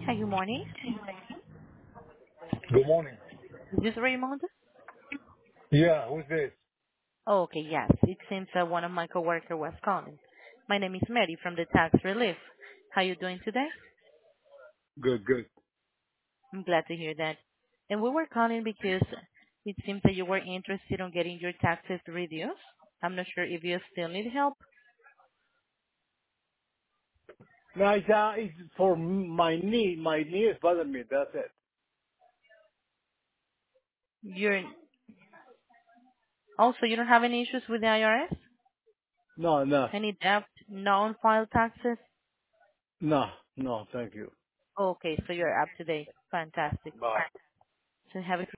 Hi, good morning. Good morning. Is this Raymond? Yeah, who's this? Oh, okay, yes. It seems one of my coworker was calling. My name is Mary from the Tax Relief. How you doing today? Good, good. I'm glad to hear that. And we were calling because it seems that you were interested in getting your taxes reduced. I'm not sure if you still need help. No, it's for my knee. My knee is bothering me. That's it. You're also you don't have any issues with the IRS? No, no, Any debt, non-filed taxes? no, no. Thank you. Okay, so you're up to date. Fantastic. Bye. So have a